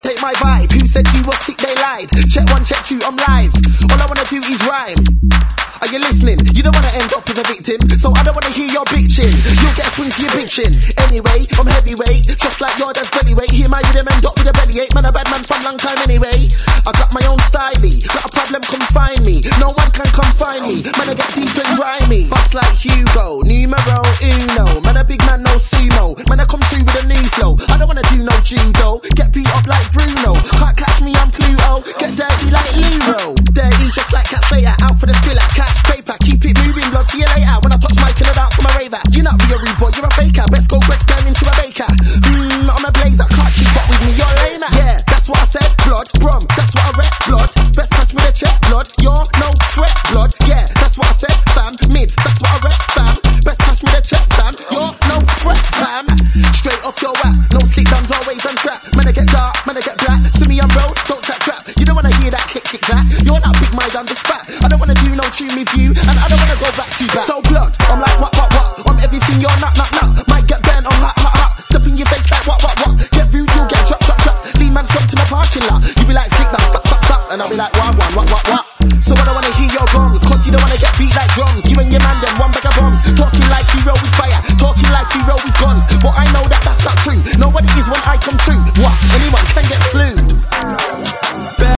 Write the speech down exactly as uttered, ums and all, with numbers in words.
Take my vibe, who said you were sick, they lied. Check one, check two, I'm live. All I wanna do is rhyme. Are you listening? You don't wanna end up as a victim, so I don't wanna hear your bitching. You'll get a swing to your bitching. Anyway, I'm heavyweight, just like your dad's bellyweight. Hear my rhythm end up with a bellyache. Man, a bad man from long time anyway. I got my own styley, got a problem, come find me. No one can come find me. Man, I get deep and grimy. Bust like Hugo, numero uno. Man, a big man, no sumo. Man, I come through with a new flow. I don't wanna do no judo. Get beat up like Bruno. Can't catch me, I'm Cluedo. Get dirty like Lero. Dirty just like Cat Slater. Out for the skill like catch paper. Keep it moving, blood, see you later. When I touch my killer dance, I'm a raver. You're not be a rude boy, you're a faker. Best go Greg's turn into a baker. Mmm, I'm a blazer. Can't keep up with me, you're lame. Yeah, that's what I said. Blood, brum, that's what I read. Blood, best pass me the check. Blood, you're no threat. Blood, yeah, that's what I said. Fam, mids, that's what I read. Fam, best pass me the check. Fam, you're no threat. Fam, straight off your whack. No sleep guns, always on track. Man, I get dark, man, I get black. See me on road, don't trap trap. You don't wanna hear that click click clack. You're not big mind, I'm just fat. I don't wanna do no tune with you, and I don't wanna go back to back. So blood, I'm like what what what. I'm everything you're not not not. Might get burned, I'm hot hot hot. Step in your face like what what what. Get rude, you'll get drop drop drop. Lean man straight to the parking lot. You be like sick now, stop stop stop, and I'll be like what what what what what. So I don't wanna hear your drums, cause you don't wanna get beat like drums. You and your man them one bag of bombs, talking like you roll with fire, talking like you roll with guns.